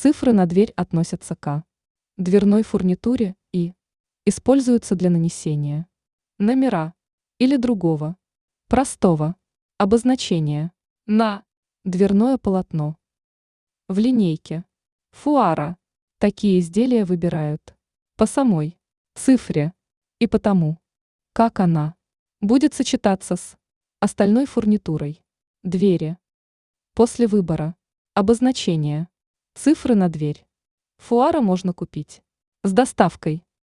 Цифры на дверь относятся к дверной фурнитуре и используются для нанесения номера или другого простого обозначения на дверное полотно. В линейке фуара такие изделия выбирают по самой цифре и потому, как она будет сочетаться с остальной фурнитурой двери. После выбора обозначения цифры на дверь фуара можно купить с доставкой